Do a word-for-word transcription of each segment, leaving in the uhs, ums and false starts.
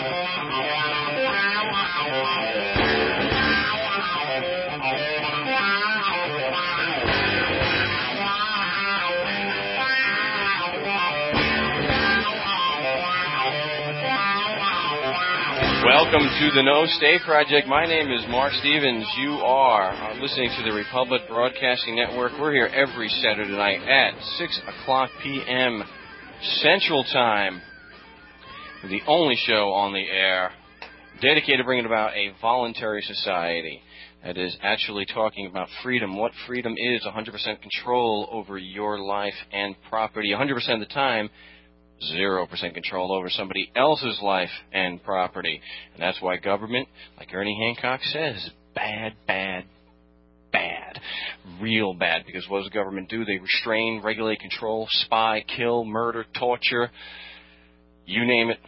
Welcome to the No Stay Project. My name is Mark Stevens. You are listening to the Republic Broadcasting Network. We're here every Saturday night at six o'clock p.m. Central Time. The only show on the air dedicated to bringing about a voluntary society that is actually talking about freedom. What freedom is, one hundred percent control over your life and property. one hundred percent of the time, zero percent control over somebody else's life and property. And that's why government, like Ernie Hancock says, is bad, bad, bad. Real bad. Because what does the government do? They restrain, regulate, control, spy, kill, murder, torture, you name it.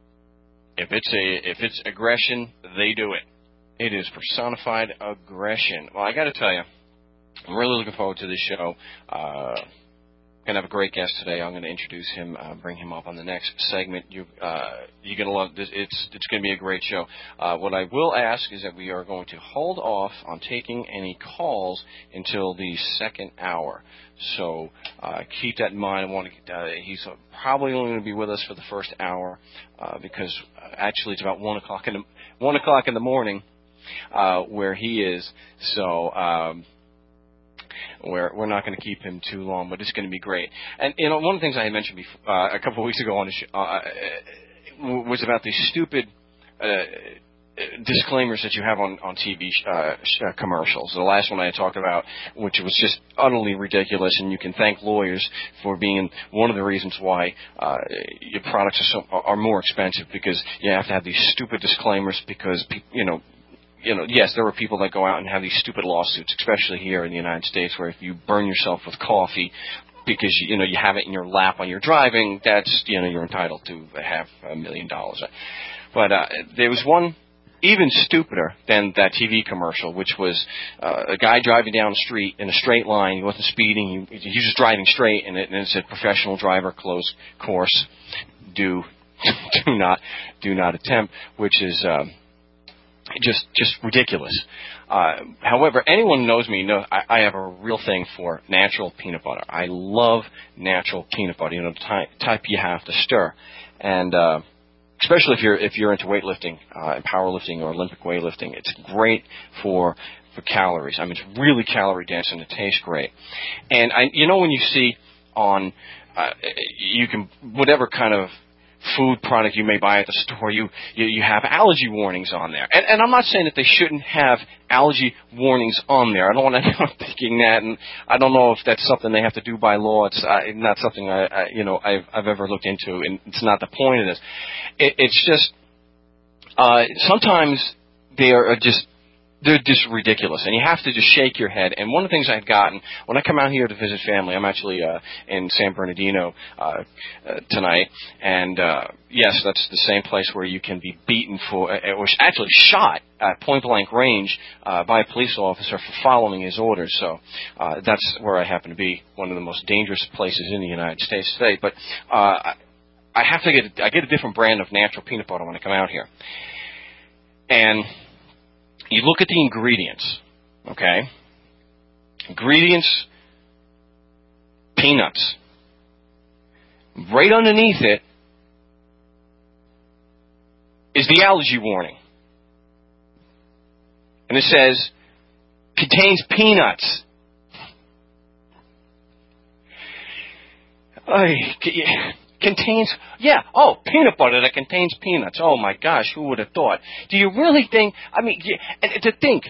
If it's a if it's aggression, they do it. It is personified aggression. Well, I got to tell you, I'm really looking forward to this show. Uh Going to have a great guest today. I'm going to introduce him, uh, bring him up on the next segment. You, uh, you're going to love this. It's it's going to be a great show. Uh, what I will ask is that we are going to hold off on taking any calls until the second hour. So uh, keep that in mind. I want to. Uh, he's probably only going to be with us for the first hour uh, because uh, actually it's about one o'clock in the one o'clock in the morning uh, where he is. So. Um, We're, we're not going to keep him too long, but it's going to be great. And, you know, one of the things I had mentioned before, uh, a couple of weeks ago on the show, uh, was about these stupid uh, disclaimers that you have on, on T V uh, commercials. The last one I had talked about, which was just utterly ridiculous, and you can thank lawyers for being one of the reasons why uh, your products are, so, are more expensive, because you have to have these stupid disclaimers because, you know, You know, yes, there are people that go out and have these stupid lawsuits, especially here in the United States, where if you burn yourself with coffee because, you, you know, you have it in your lap while you're driving, that's, you know, you're entitled to half a million dollars. But uh, there was one even stupider than that T V commercial, which was uh, a guy driving down the street in a straight line. He wasn't speeding. He, he was just driving straight, and it, and it said, professional driver close course, do, do not, do not attempt, which is... Um, Just, just ridiculous. Uh, however, anyone who knows me knows I, I have a real thing for natural peanut butter. I love natural peanut butter. You know, the type, type you have to stir, and uh, especially if you're if you're into weightlifting, uh, powerlifting, or Olympic weightlifting, it's great for for calories. I mean, it's really calorie dense and it tastes great. And I, you know, when you see on, uh, you can whatever kind of food product you may buy at the store, you, you, you have allergy warnings on there. And, and I'm not saying that they shouldn't have allergy warnings on there. I don't want anyone thinking that, and I don't know if that's something they have to do by law. It's uh, not something I, I you know I've, I've ever looked into, and it's not the point of this. It, it's just uh, sometimes they are just they're just ridiculous, and you have to just shake your head. And one of the things I've gotten when I come out here to visit family, I'm actually uh, in San Bernardino uh, uh, tonight, and uh, yes, that's the same place where you can be beaten for, uh, or actually shot at point-blank range uh, by a police officer for following his orders. So uh, that's where I happen to be, one of the most dangerous places in the United States today. But uh, I have to get I get a different brand of natural peanut butter when I come out here, and you look at the ingredients, okay? Ingredients, peanuts. Right underneath it is the allergy warning. And it says, contains peanuts. Ay, Contains, yeah, oh, peanut butter that contains peanuts. Oh, my gosh, who would have thought? Do you really think, I mean, and to think,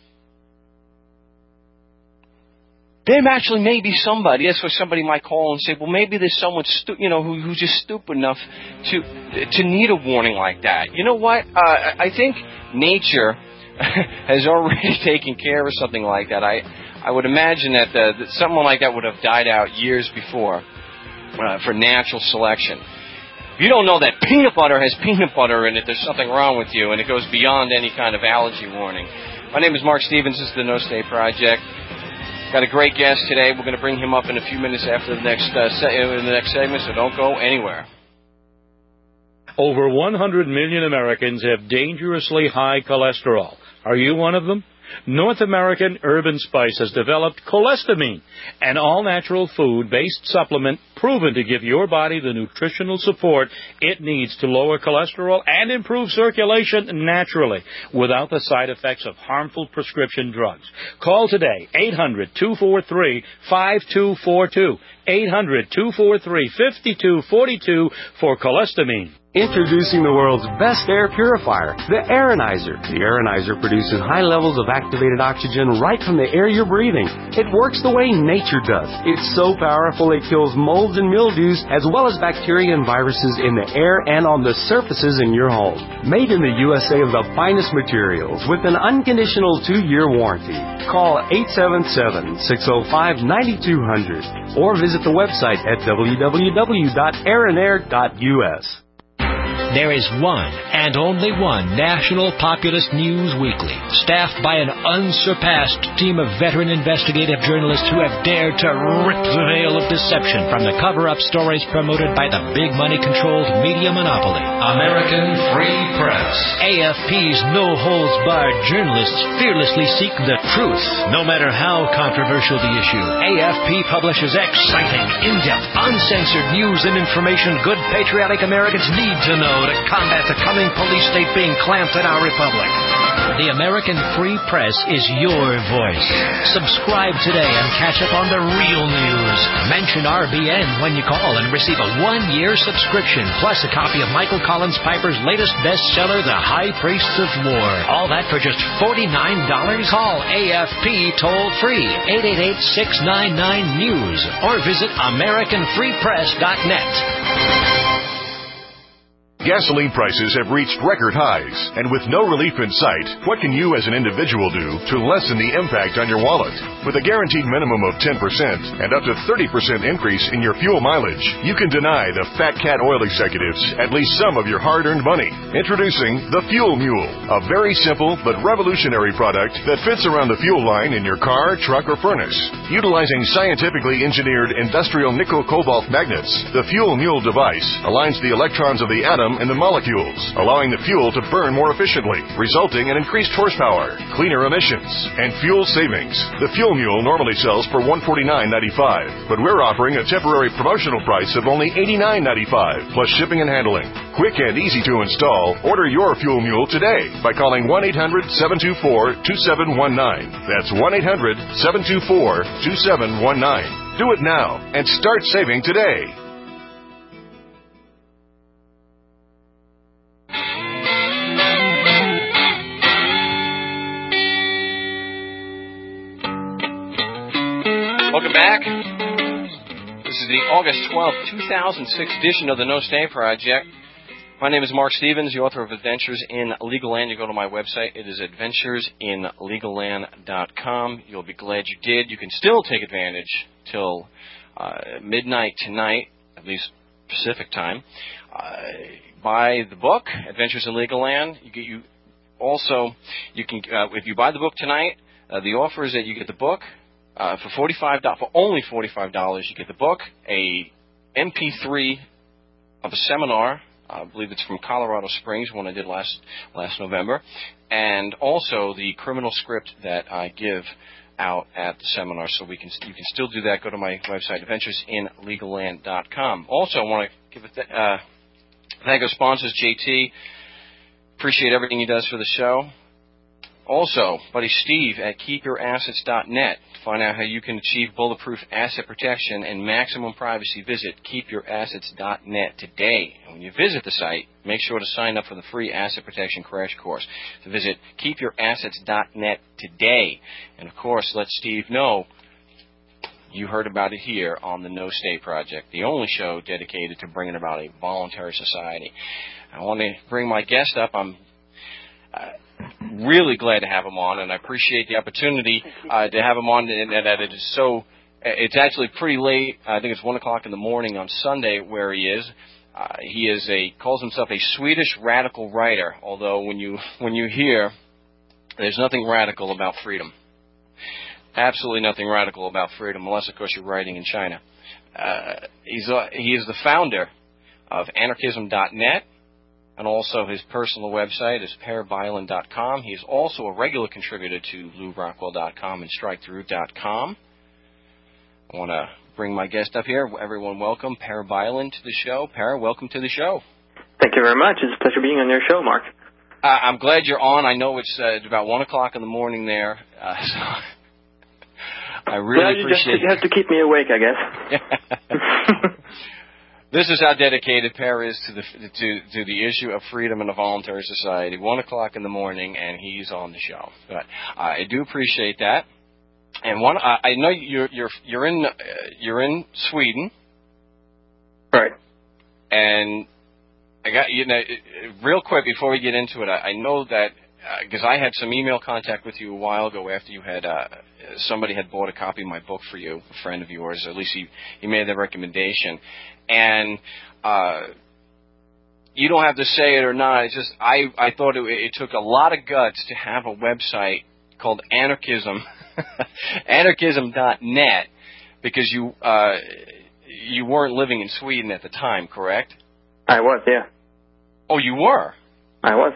there actually may be somebody, that's where somebody might call and say, well, maybe there's someone, stu- you know, who, who's just stupid enough to to need a warning like that. You know what? Uh, I think nature has already taken care of something like that. I, I would imagine that, uh, that someone like that would have died out years before. Uh, for natural selection. If you don't know that peanut butter has peanut butter in it, there's something wrong with you, and it goes beyond any kind of allergy warning. My name is Mark Stevens. This is the No Stay Project. Got a great guest today. We're going to bring him up in a few minutes after the next uh, se- in the next segment, so don't go anywhere. Over one hundred million Americans have dangerously high cholesterol. Are you one of them? North American Urban Spice has developed Cholesterol, an all-natural food-based supplement proven to give your body the nutritional support it needs to lower cholesterol and improve circulation naturally without the side effects of harmful prescription drugs. Call today, eight hundred, two four three, five two four two, eight hundred, two four three, five two four two for Cholesterol. Introducing the world's best air purifier, the Aeronizer. The Aeronizer produces high levels of activated oxygen right from the air you're breathing. It works the way nature does. It's so powerful it kills molds and mildews as well as bacteria and viruses in the air and on the surfaces in your home. Made in the U S A of the finest materials with an unconditional two-year warranty. Call eight seven seven, six oh five, nine two zero zero or visit the website at w w w dot aeronair dot u s. There is one and only one National Populist News Weekly, staffed by an unsurpassed team of veteran investigative journalists who have dared to rip the veil of deception from the cover-up stories promoted by the big money-controlled media monopoly. American Free Press. A F P's no-holds-barred journalists fearlessly seek the truth, no matter how controversial the issue. A F P publishes exciting, in-depth, uncensored news and information good patriotic Americans need to know to combat the coming police state being clamped in our republic. The American Free Press is your voice. Subscribe today and catch up on the real news. Mention R B N when you call and receive a one-year subscription, plus a copy of Michael Collins Piper's latest bestseller, The High Priests of War. All that for just forty-nine dollars. Call A F P toll-free, eight eight eight, six nine nine, news, or visit american free press dot net. Gasoline prices have reached record highs, and with no relief in sight, what can you as an individual do to lessen the impact on your wallet? With a guaranteed minimum of ten percent and up to thirty percent increase in your fuel mileage, you can deny the Fat Cat Oil executives at least some of your hard-earned money. Introducing the Fuel Mule, a very simple but revolutionary product that fits around the fuel line in your car, truck, or furnace. Utilizing scientifically engineered industrial nickel-cobalt magnets, the Fuel Mule device aligns the electrons of the atom and the molecules, allowing the fuel to burn more efficiently, resulting in increased horsepower, cleaner emissions, and fuel savings. The Fuel Mule normally sells for one hundred forty-nine dollars and ninety-five cents, but we're offering a temporary promotional price of only eighty-nine dollars and ninety-five cents, plus shipping and handling. Quick and easy to install. Order your Fuel Mule today by calling one eight hundred, seven two four, two seven one nine. That's one eight hundred, seven two four, two seven one nine. Do it now and start saving today. Welcome back. This is the August twelfth, two thousand six edition of the No Stay Project. My name is Mark Stevens, the author of Adventures in Legal Land. You go to my website. It is adventures in legal land dot com. You'll be glad you did. You can still take advantage till uh, midnight tonight, at least Pacific time. Uh, buy the book, Adventures in Legal Land. You get you also you can uh, if you buy the book tonight. Uh, the offer is that you get the book. Uh, for forty-five dollars, for only forty-five dollars, you get the book, a M P three of a seminar. Uh, I believe it's from Colorado Springs, one I did last last November, and also the criminal script that I give out at the seminar. So we can you can still do that. Go to my website, adventures in legal land dot com. Also, I want to give a th- uh, thank our sponsors, J T. Appreciate everything he does for the show. Also, buddy Steve at keep your assets dot net. To find out how you can achieve bulletproof asset protection and maximum privacy, visit keep your assets dot net today. And when you visit the site, make sure to sign up for the free asset protection crash course. So visit keep your assets dot net today. And, of course, let Steve know you heard about it here on the No Stay Project, the only show dedicated to bringing about a voluntary society. I want to bring my guest up. I'm uh, really glad to have him on, and I appreciate the opportunity uh, to have him on. And that it is so. It's actually pretty late. I think it's one o'clock in the morning on Sunday where he is. Uh, he is a calls himself a Swedish radical writer. Although when you when you hear, there's nothing radical about freedom. Absolutely nothing radical about freedom, unless of course you're writing in China. Uh, he's uh, he is the founder of anarchism dot net. And also his personal website is per bylund dot com. He's also a regular contributor to lou rockwell dot com and strike the root dot com. I want to bring my guest up here. Everyone welcome Per Bylund to the show. Per, welcome to the show. Thank you very much. It's a pleasure being on your show, Mark. Uh, I'm glad you're on. I know it's, uh, it's about one o'clock in the morning there, uh, so I really well, you appreciate just, you have to keep me awake, I guess. This is how dedicated Per is to the to to the issue of freedom in a voluntary society. One o'clock in the morning, and he's on the show. But uh, I do appreciate that. And one, uh, I know you're you're you're in uh, you're in Sweden, right? And I got you know real quick before we get into it. I, I know that because uh, I had some email contact with you a while ago after you had uh, somebody had bought a copy of my book for you, a friend of yours. At least he he made the recommendation. And uh, you don't have to say it or not. It's just I, I thought it, it took a lot of guts to have a website called Anarchism, anarchism dot net, because you uh, you weren't living in Sweden at the time, correct? I was, yeah. Oh, you were? I was.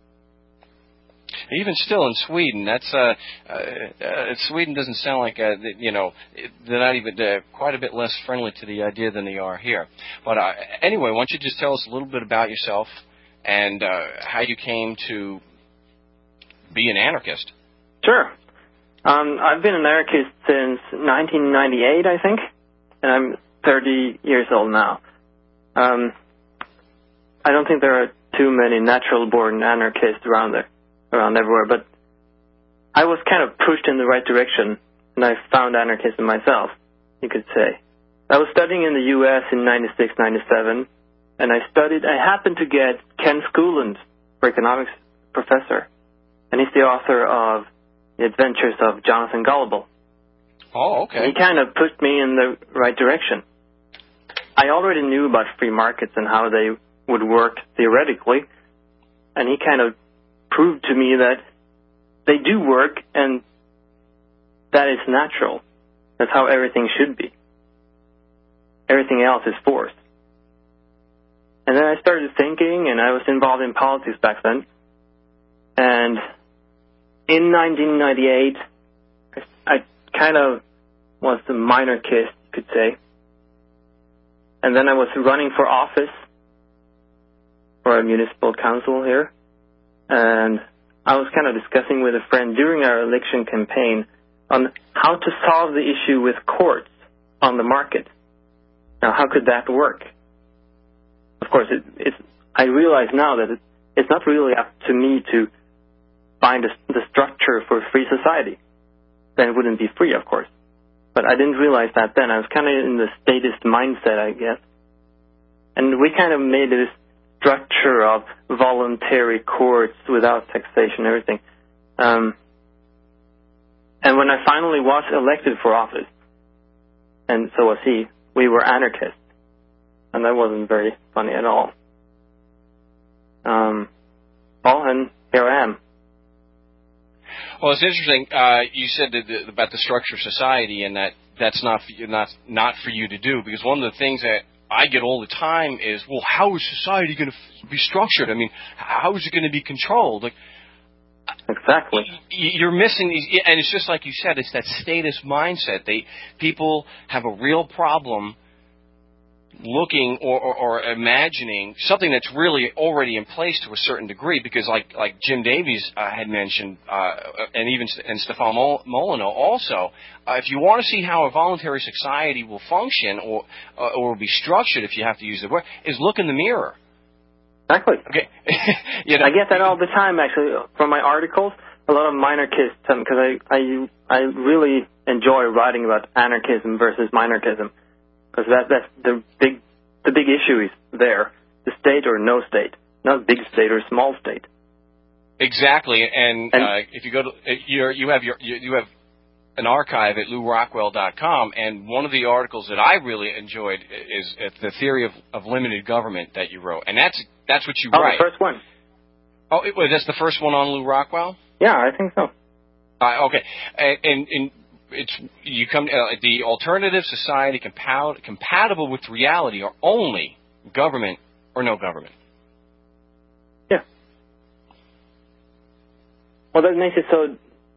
Even still in Sweden, that's uh, uh, uh, Sweden doesn't sound like uh, you know they're not even uh, quite a bit less friendly to the idea than they are here. But uh, anyway, why don't you just tell us a little bit about yourself and uh, how you came to be an anarchist? Sure. Um, I've been an anarchist since nineteen ninety-eight, I think, and I'm thirty years old now. Um, I don't think there are too many natural-born anarchists around there. around everywhere, but I was kind of pushed in the right direction, and I found anarchism myself, you could say. I was studying in the U S in ninety-six, ninety-seven, and I studied, I happened to get Ken Schooland, for economics professor, and he's the author of The Adventures of Jonathan Gullible. Oh, okay. And he kind of pushed me in the right direction. I already knew about free markets and how they would work theoretically, and he kind of proved to me that they do work and that is natural. That's how everything should be. Everything else is forced. And then I started thinking, and I was involved in politics back then. And in nineteen ninety-eight, I kind of was a minarchist, you could say. And then I was running for office for a municipal council here. And I was kind of discussing with a friend during our election campaign on how to solve the issue with courts on the market. Now, how could that work? Of course, it, it's, I realize now that it, it's not really up to me to find a, the structure for a free society. Then it wouldn't be free, of course. But I didn't realize that then. I was kind of in the statist mindset, I guess. And we kind of made this structure of voluntary courts without taxation and everything. Um, and when I finally was elected for office, and so was he, we were anarchists. And that wasn't very funny at all. Um, well, and here I am. Well, it's interesting. Uh, you said that the, about the structure of society, and that that's not for you, not not for you to do, because one of the things that I get all the time is, well, how is society going to be structured? I mean, how is it going to be controlled? Like, exactly. You're missing these, and it's just like you said, it's that statist mindset. They people have a real problem looking or, or, or imagining something that's really already in place to a certain degree, because like like Jim Davies uh, had mentioned, uh, and even and Stefan Molyneux also, uh, if you want to see how a voluntary society will function or uh, or will be structured, if you have to use the word, is look in the mirror. Exactly. Okay. You know, I get that all the time, actually, from my articles. A lot of minarchists, because I, I I really enjoy writing about anarchism versus minarchism. Because that, that's the big, the big issue is there, the state or no state, not big state or small state. Exactly, and, and uh, if you go to, you're, you have your, you, you have an archive at lou rockwell dot com, and one of the articles that I really enjoyed is the theory of, of limited government that you wrote, and that's that's what you oh, write. Oh, the first one. Oh, it, that's the first one on Lou Rockwell? Yeah, I think so. Uh, okay, and. and, and It's you come uh, the alternative society compa- compatible with reality are only government or no government. Well, that makes it so.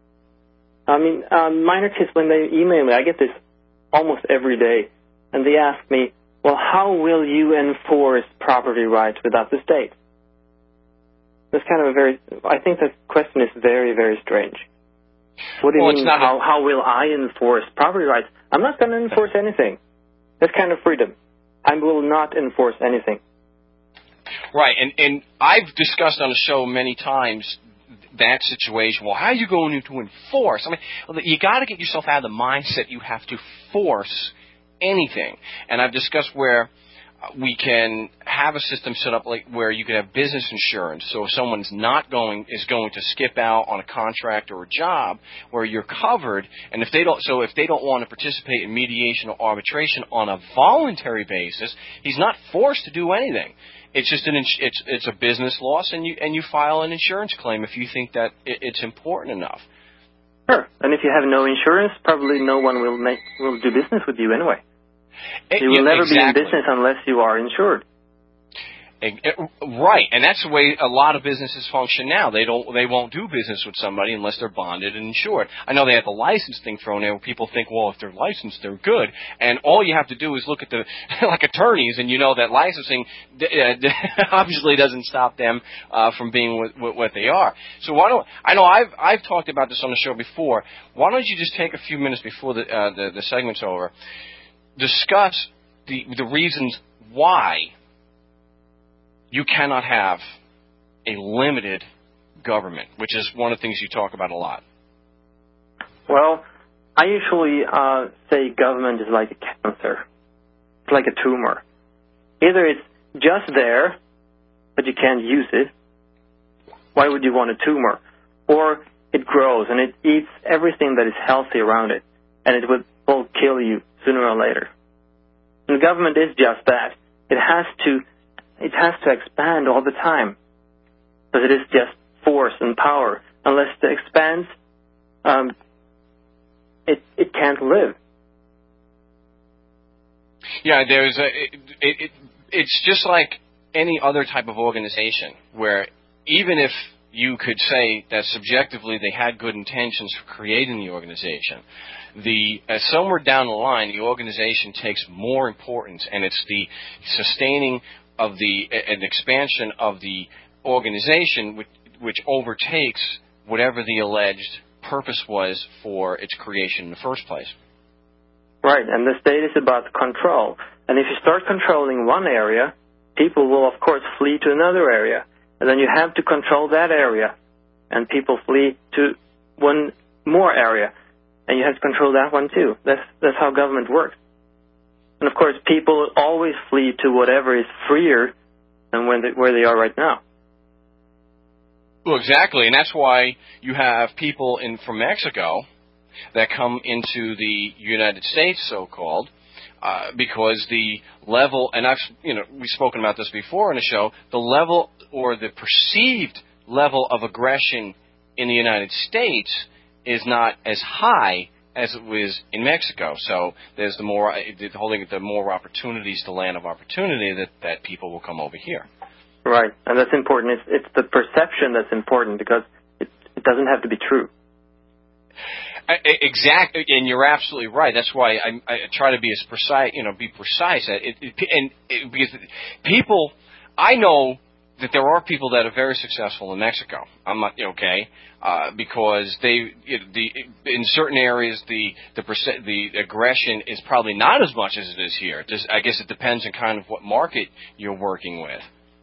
I mean, um, minor kids, when they email me, I get this almost every day, and they ask me, well, how will you enforce property rights without the state? That's kind of a very, I think that question is very, very strange. What do you well, mean, it's not how, a... how will I enforce property rights? I'm not going to enforce anything. That's kind of freedom. I will not enforce anything. Right, and, and I've discussed on the show many times that situation. Well, how are you going to enforce? I mean, you got to get yourself out of the mindset you have to force anything. And I've discussed where we can have a system set up like where you can have business insurance. So if someone's not going is going to skip out on a contract or a job, where you're covered, and if they don't, so if they don't want to participate in mediation or arbitration on a voluntary basis, he's not forced to do anything. It's just an ins- it's it's a business loss, and you and you file an insurance claim if you think that it, it's important enough. Sure, and if you have no insurance, probably no one will make will do business with you anyway. It, you will yeah, never exactly. be in business unless you are insured. It, it, right, and that's the way a lot of businesses function now. They don't, they won't do business with somebody unless they're bonded and insured. I know they have the license thing thrown in where people think, well, if they're licensed, they're good, and all you have to do is look at the like attorneys, and you know that licensing uh, obviously doesn't stop them uh, from being what, what, what they are. So why don't I know I've I've talked about this on the show before. Why don't you just take a few minutes before the uh, the, the segment's over, discuss the the reasons why you cannot have a limited government, which is one of the things you talk about a lot. Well, I usually uh, say government is like a cancer. It's like a tumor. Either it's just there, but you can't use it. Why would you want a tumor? Or it grows and it eats everything that is healthy around it, and it will, will kill you sooner or later. And government is just that. It has to It has to expand all the time, but it is just force and power. Unless it expands, um, it it can't live. Yeah, there's a. It, it, it, it's just like any other type of organization, where even if you could say that subjectively they had good intentions for creating the organization, the uh, somewhere down the line the organization takes more importance, and it's the sustaining of the an expansion of the organization, which, which overtakes whatever the alleged purpose was for its creation in the first place. Right, and the state is about control. And if you start controlling one area, people will, of course, flee to another area. And then you have to control that area, and people flee to one more area, and you have to control that one too. That's that's how government works. And, of course, people always flee to whatever is freer than when they, where they are right now. Well, exactly, and that's why you have people in from Mexico that come into the United States, so-called, uh, because the level, and I've, you know, we've spoken about this before in the show, the level or the perceived level of aggression in the United States is not as high as it was in Mexico. So there's the more, holding the more opportunities, the land of opportunity, that, that people will come over here. Right, and that's important. It's, it's the perception that's important, because it, it doesn't have to be true. Exactly, and you're absolutely right. That's why I, I try to be as precise, you know, be precise. At it, it, and it, because people, I know that there are people that are very successful in Mexico. I'm not okay uh, because they, it, the in certain areas the the percent, the aggression is probably not as much as it is here. Just, I guess it depends on kind of what market you're working with.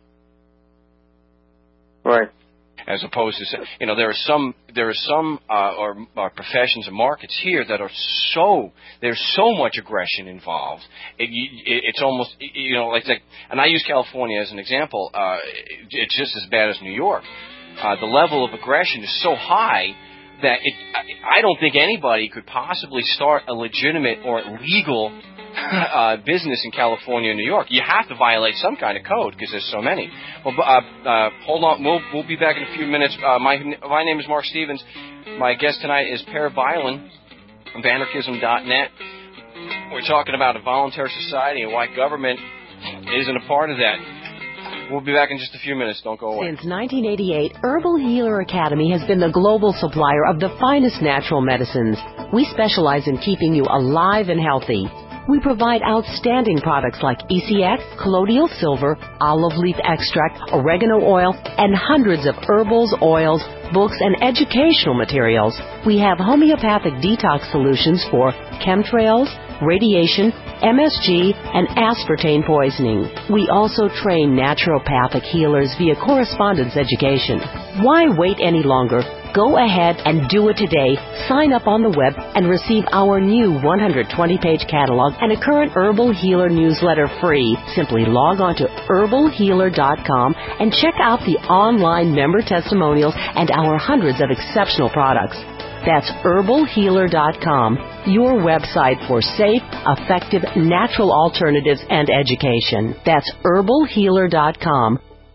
Right. As opposed to, you know, there are some there are some uh, or, or professions and markets here that are so there's so much aggression involved. It, it, it's almost, you know, like, like and I use California as an example. Uh, it, it's just as bad as New York. Uh, the level of aggression is so high that it, I don't think anybody could possibly start a legitimate or legal uh, business in California and New York. You have to violate some kind of code because there's so many. Well, uh, uh, hold on. We'll, we'll be back in a few minutes. Uh, my my name is Mark Stevens. My guest tonight is Per Bylund from Anarchism dot net. We're talking about a voluntary society and why government isn't a part of that. We'll be back in just a few minutes. Don't go away. Since nineteen eighty-eight, Herbal Healer Academy has been the global supplier of the finest natural medicines. We specialize in keeping you alive and healthy. We provide outstanding products like E C X, colloidal silver, olive leaf extract, oregano oil, and hundreds of herbals, oils, books, and educational materials. We have homeopathic detox solutions for chemtrails, radiation, M S G, and aspartame poisoning. We also train naturopathic healers via correspondence education. Why wait any longer? Go ahead and do it today. Sign up on the web and receive our new one hundred twenty page catalog and a current Herbal Healer newsletter free. Simply log on to herbal healer dot com and check out the online member testimonials and our hundreds of exceptional products. That's herbal healer dot com, your website for safe, effective, natural alternatives and education. That's herbal healer dot com.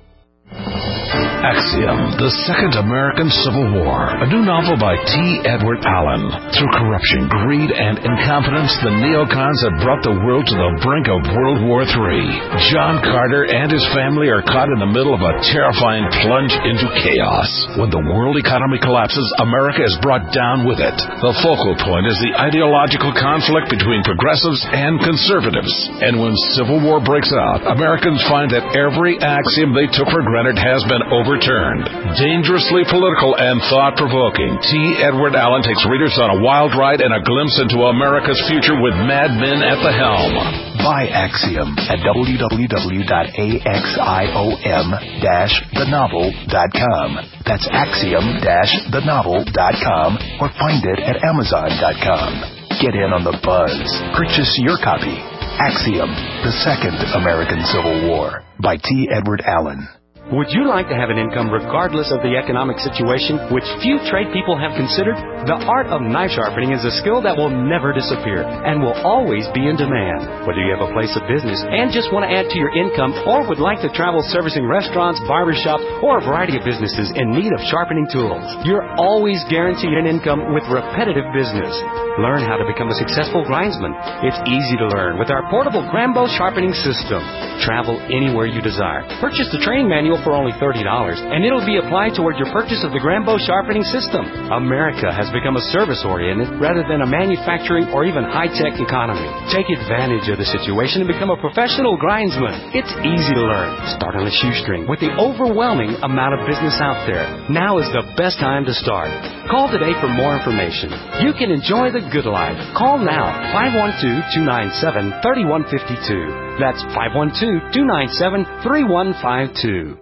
Axiom, The Second American Civil War, a new novel by T. Edward Allen. Through corruption, greed, and incompetence, the neocons have brought the world to the brink of World War Three. John Carter and his family are caught in the middle of a terrifying plunge into chaos. When the world economy collapses, America is brought down with it. The focal point is the ideological conflict between progressives and conservatives. And when civil war breaks out, Americans find that every axiom they took for granted has been overturned. Dangerously political and thought-provoking, T. Edward Allen takes readers on a wild ride and a glimpse into America's future with mad men at the helm. Buy Axiom at w w w dot axiom dash the novel dot com. That's axiom dash the novel dot com or find it at amazon dot com. Get in on the buzz. Purchase your copy. Axiom, The Second American Civil War by T. Edward Allen. Would you like to have an income regardless of the economic situation, which few trade people have considered? The art of knife sharpening is a skill that will never disappear and will always be in demand. Whether you have a place of business and just want to add to your income or would like to travel servicing restaurants, barbershops, or a variety of businesses in need of sharpening tools, you're always guaranteed an income with repetitive business. Learn how to become a successful grindsman. It's easy to learn with our portable Grambo sharpening system. Travel anywhere you desire. Purchase the training manual for only thirty dollars, and it'll be applied toward your purchase of the Grambo sharpening system. America has become a service-oriented rather than a manufacturing or even high-tech economy. Take advantage of the situation and become a professional grindsman. It's easy to learn. Start on a shoestring with the overwhelming amount of business out there. Now is the best time to start. Call today for more information. You can enjoy the good life. Call now, five one two, two nine seven, three one five two. That's five one two, two nine seven, three one five two.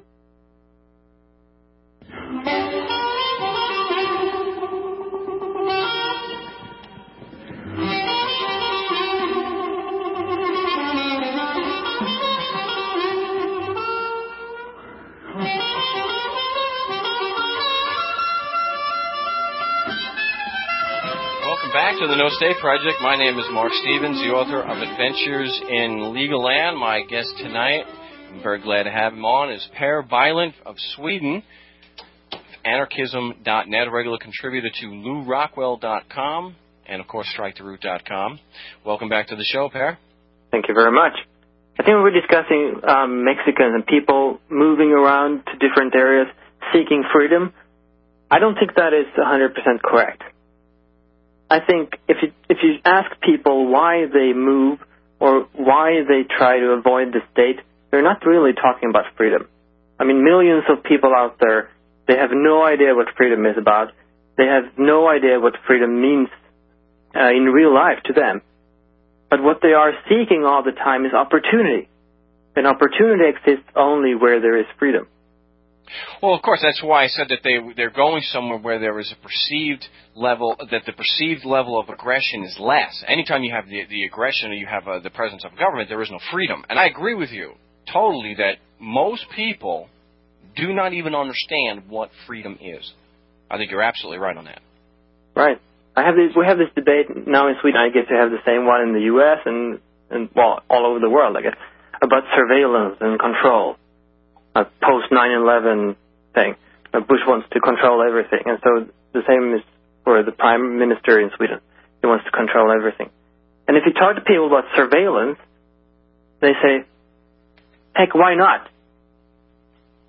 Back to the No Stay Project. My name is Mark Stevens, the author of Adventures in Legal Land. My guest tonight, I'm very glad to have him on, is Per Bylund of Sweden, anarchism dot net, a regular contributor to lou rockwell dot com, and, of course, strike the root dot com. Welcome back to the show, Per. Thank you very much. I think we were discussing um, Mexicans and people moving around to different areas seeking freedom. I don't think that is one hundred percent correct. I think if you, if you ask people why they move or why they try to avoid the state, they're not really talking about freedom. I mean, millions of people out there, they have no idea what freedom is about. They have no idea what freedom means uh, in real life to them. But what they are seeking all the time is opportunity. And opportunity exists only where there is freedom. Well, of course, that's why I said that they, they're going somewhere where there is a perceived level, that the perceived level of aggression is less. Anytime you have the, the aggression or you have uh, the presence of government, there is no freedom. And I agree with you totally that most people do not even understand what freedom is. I think you're absolutely right on that. Right. I have this, we have this debate now in Sweden. I get to have the same one in the U S and, and well, all over the world, I guess, about surveillance and control. A post nine eleven thing. Bush wants to control everything. And so the same is for the Prime Minister in Sweden. He wants to control everything. And if you talk to people about surveillance, they say, heck, why not?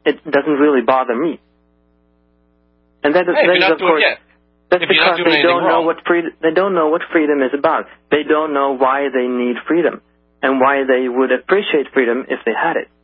it doesn't really bother me. And that, hey, that is, of course, that's if because they don't know wrong. what freedom. They don't know what freedom is about. They don't know why they need freedom and why they would appreciate freedom if they had it.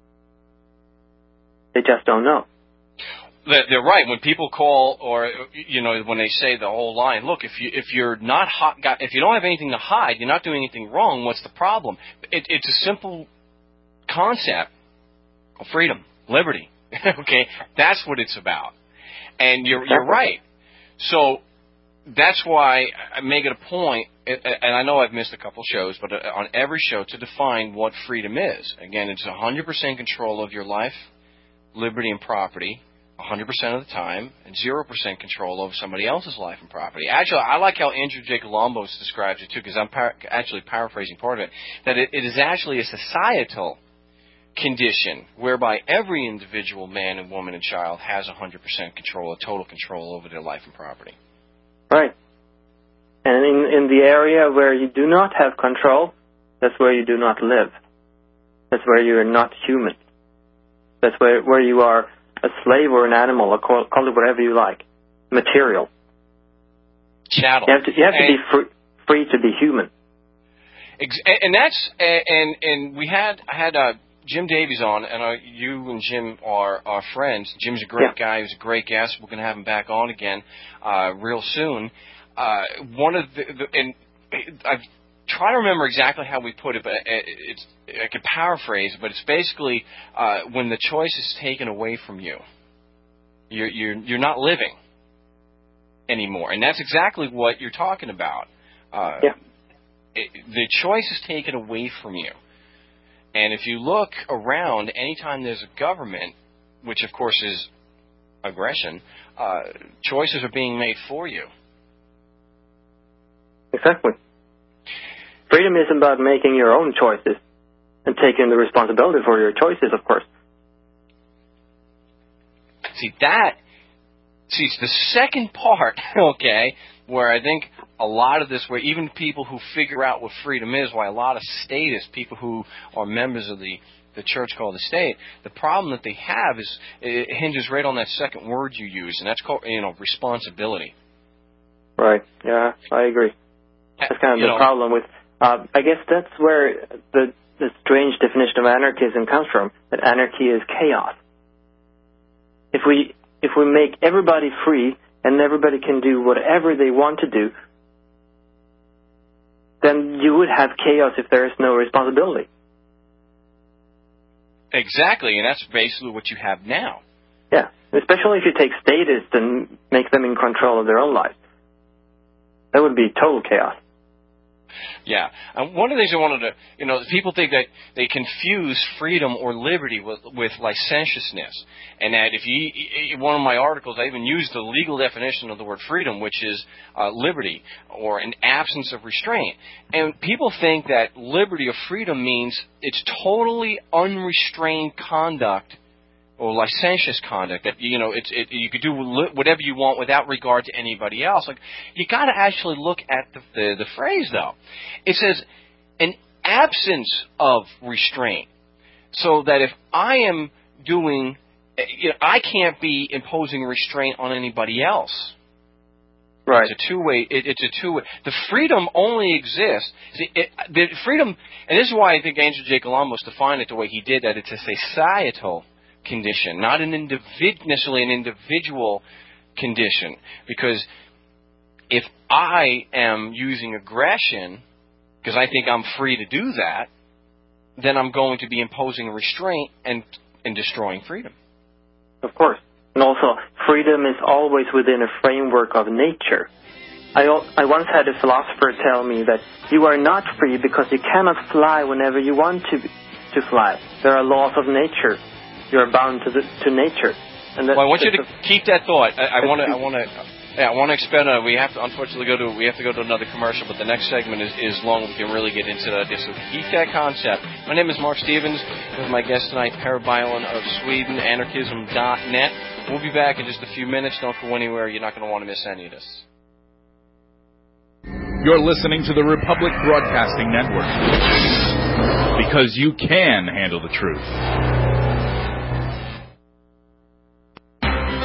They just don't know. They're right. When people call, or you know, when they say the whole line, look, if you if you're not hot, if you don't have anything to hide, you're not doing anything wrong. What's the problem? It, it's a simple concept of freedom, liberty. Okay, that's what it's about. And you're you're right. So that's why I make it a point, and I know I've missed a couple shows, but on every show to define what freedom is. Again, it's one hundred percent control of your life, liberty, and property. one hundred percent of the time, and zero percent control over somebody else's life and property. Actually, I like how Andrew J. Columbus describes it, too, because I'm par- actually paraphrasing part of it, that it, it is actually a societal condition whereby every individual man and woman and child has one hundred percent control, or total control over their life and property. Right. And in, in the area where you do not have control, that's where you do not live. That's where you are not human. That's where, where you are a slave or an animal, or call, call it whatever you like, material. Chattel. You have to, you have to be free, free to be human. And that's and and we had I had uh, Jim Davies on, and uh, you and Jim are are friends. Jim's a great yeah. guy. He's a great guest. We're going to have him back on again uh, real soon. Uh, one of the, the and I've trying to remember exactly how we put it, but it's I could paraphrase, but it's basically uh, when the choice is taken away from you, you're you're you're not living anymore, and that's exactly what you're talking about. Uh, yeah. It, the choice is taken away from you, and if you look around, anytime there's a government, which of course is aggression, uh, choices are being made for you. Exactly. Freedom is about making your own choices and taking the responsibility for your choices, of course. See, that, see, it's the second part, okay, where I think a lot of this, where even people who figure out what freedom is, why a lot of statists, people who are members of the, the church called the state, the problem that they have is it hinges right on that second word you use, and that's called, you know, responsibility. Right, yeah, I agree. That's kind of you the know, problem with Uh, I guess that's where the, the strange definition of anarchism comes from, that anarchy is chaos. If we if we make everybody free and everybody can do whatever they want to do, then you would have chaos if there is no responsibility. Exactly, and that's basically what you have now. Yeah, especially if you take statists and make them in control of their own lives. That would be total chaos. Yeah. And one of the things I wanted to, you know, people think that they confuse freedom or liberty with, with licentiousness. And that if you, in one of my articles, I even used the legal definition of the word freedom, which is uh, liberty or an absence of restraint. And people think that liberty or freedom means it's totally unrestrained conduct or licentious conduct, that, you know, it's it, you could do whatever you want without regard to anybody else. Like, you got to actually look at the, the the phrase though. It says an absence of restraint, so that if I am doing, you know, I can't be imposing restraint on anybody else. Right. It's a two-way. It, it's a two-way. The freedom only exists. See, it, the freedom, and this is why I think Andrew J. Columbus defined it the way he did. That it's a societal condition, not an individ, necessarily an individual condition. Because if I am using aggression, because I think I'm free to do that, then I'm going to be imposing restraint and, and destroying freedom. Of course. And also, freedom is always within a framework of nature. I, I once had a philosopher tell me that you are not free because you cannot fly whenever you want to, to fly. There are laws of nature. You are bound to the, to nature. And that, well, I want you to a, keep that thought. I want to. I want to. Yeah, I want to expand on it. We have to, unfortunately, go to we have to go to another commercial, but the next segment is, is long. We can really get into that. So keep that concept. My name is Mark Stevens. With my guest tonight, Per Bylund of Sweden, anarchism dot net. We'll be back in just a few minutes. Don't go anywhere. You're not going to want to miss any of this. You're listening to the Republic Broadcasting Network, because you can handle the truth.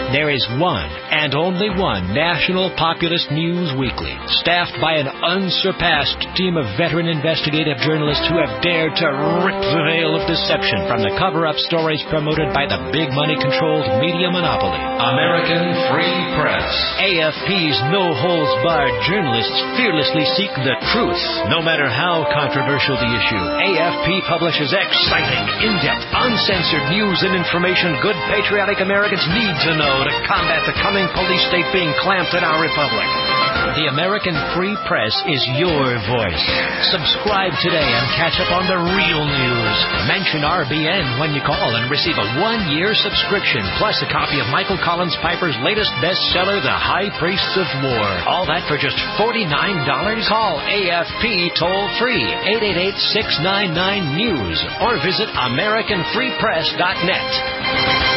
There is one and only one national populist news weekly, staffed by an unsurpassed team of veteran investigative journalists who have dared to rip the veil of deception from the cover-up stories promoted by the big money-controlled media monopoly. American Free Press. A F P's no-holds-barred journalists fearlessly seek the truth, no matter how controversial the issue. A F P publishes exciting, in-depth, uncensored news and information good patriotic Americans need to know to combat the coming police state being clamped in our republic. The American Free Press is your voice. Subscribe today and catch up on the real news. Mention R B N when you call and receive a one-year subscription, plus a copy of Michael Collins Piper's latest bestseller, The High Priests of War. All that for just forty-nine dollars. Call A F P toll-free, eight eight eight, six nine nine, news, or visit American Free Press dot net.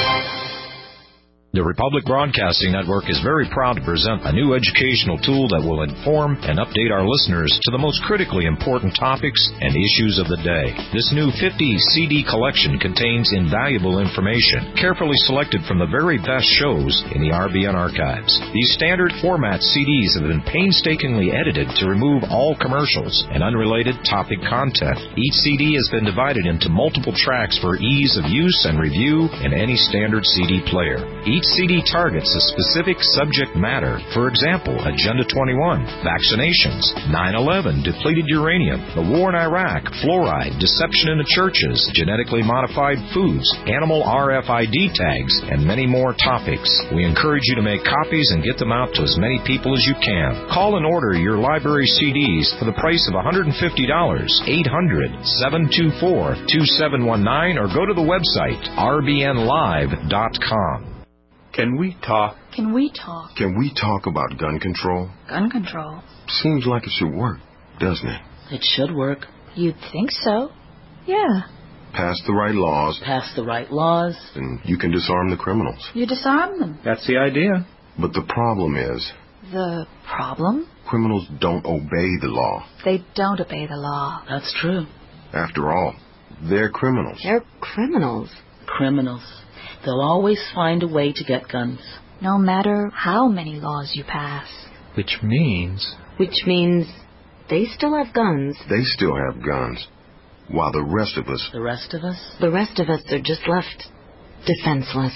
The Republic Broadcasting Network is very proud to present a new educational tool that will inform and update our listeners to the most critically important topics and issues of the day. This new fifty C D collection contains invaluable information, carefully selected from the very best shows in the R B N archives. These standard format C Ds have been painstakingly edited to remove all commercials and unrelated topic content. Each C D has been divided into multiple tracks for ease of use and review in any standard C D player. Each C D targets a specific subject matter. For example, Agenda twenty-one, vaccinations, nine eleven, depleted uranium, the war in Iraq, fluoride, deception in the churches, genetically modified foods, animal R F I D tags, and many more topics. We encourage you to make copies and get them out to as many people as you can. Call and order your library C Ds for the price of one hundred fifty dollars, eight hundred, seven two four, two seven one nine, or go to the website r b n live dot com. Can we talk? Can we talk? Can we talk about gun control? Gun control? Seems like it should work, doesn't it? It should work. You'd think so. Yeah. Pass the right laws. Pass the right laws. And you can disarm the criminals. You disarm them. That's the idea. But the problem is... The problem? Criminals don't obey the law. They don't obey the law. That's true. After all, they're criminals. They're criminals. Criminals. They'll always find a way to get guns. No matter how many laws you pass. Which means... Which means they still have guns. They still have guns. While the rest of us... The rest of us? The rest of us are just left defenseless.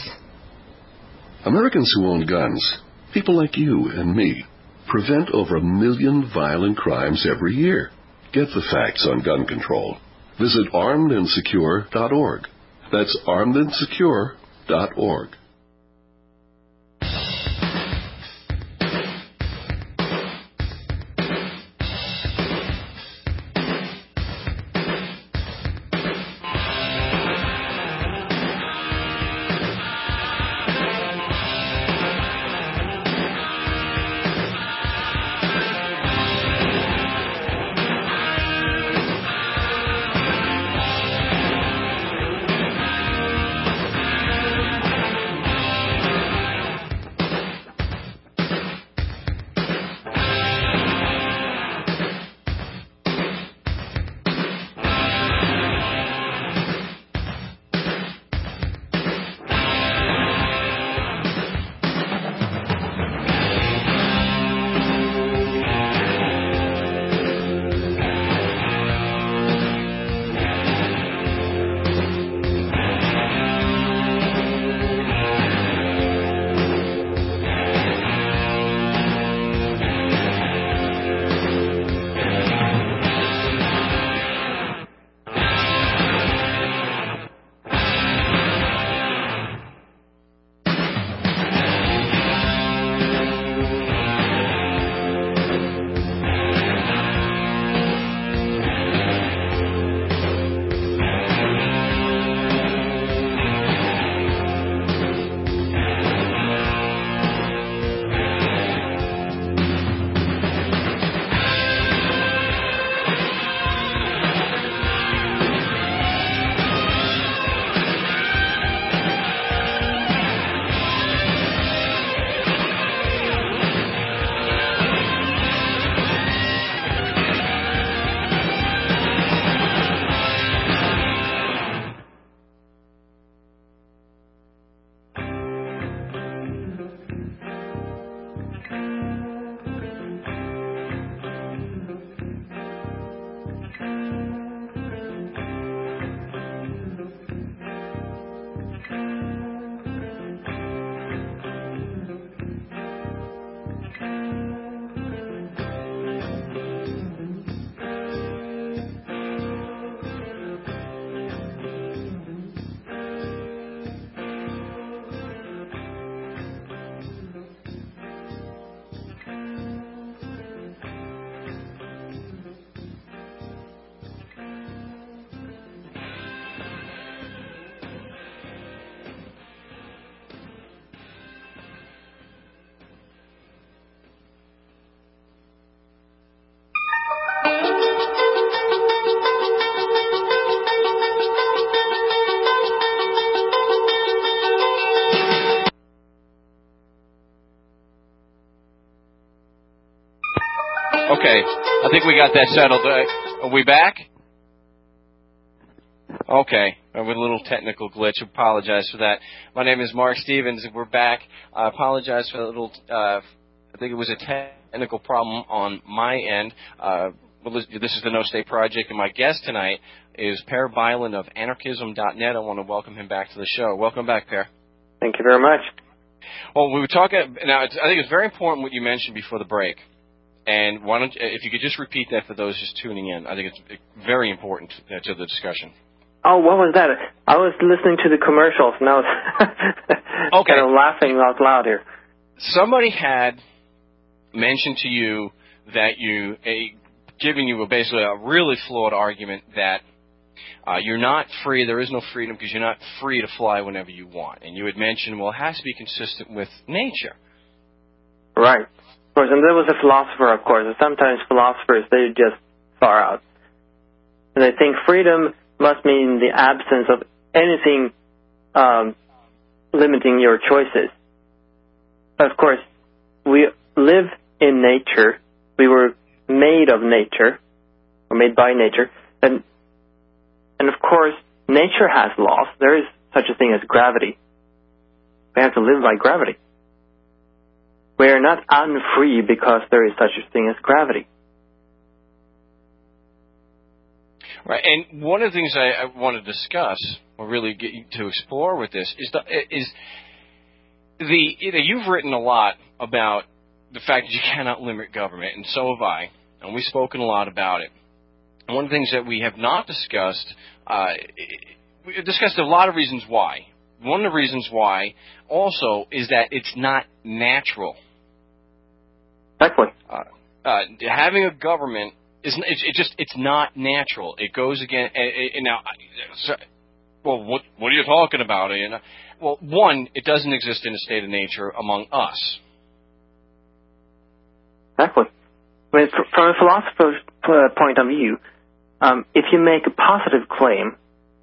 Americans who own guns, people like you and me, prevent over a million violent crimes every year. Get the facts on gun control. Visit armed and secure dot org. That's armed and secure dot org. Okay, I think we got that settled. Uh, are we back? Okay, uh, with a little technical glitch. Apologize for that. My name is Mark Stevens, and we're back. I apologize for the little, uh, I think it was a technical problem on my end. Uh, well, this, this is the No State Project, and my guest tonight is Per Bylund of anarchism dot net. I want to welcome him back to the show. Welcome back, Per. Thank you very much. Well, we were talking, now it's, I think it's very important what you mentioned before the break. And why don't, if you could just repeat that for those just tuning in. I think it's very important uh, to the discussion. Oh, what was that? I was listening to the commercials, and I was okay. kind of laughing out loud here. Somebody had mentioned to you that you, a, giving you a, basically a really flawed argument that uh, you're not free, there is no freedom because you're not free to fly whenever you want. And you had mentioned, well, it has to be consistent with nature. Right. Of course, and there was a philosopher, of course, and sometimes philosophers, they just far out. And they think freedom must mean the absence of anything um, limiting your choices. Of course, we live in nature. We were made of nature, or made by nature, and and of course, nature has laws. There is such a thing as gravity. We have to live by gravity. We are not unfree because there is such a thing as gravity. Right, and one of the things I, I want to discuss, or really get you to explore with this, is the, is the you know, you've written a lot about the fact that you cannot limit government, and so have I, and we've spoken a lot about it. And one of the things that we have not discussed, uh, we discussed a lot of reasons why. One of the reasons why, also, is that it's not natural. Exactly. Uh, uh, having a government is it's it just it's not natural. It goes again. And, and now, so, well, what what are you talking about? And, uh, well, one, it doesn't exist in a state of nature among us. Exactly. I mean, from a philosopher's point of view, um, if you make a positive claim,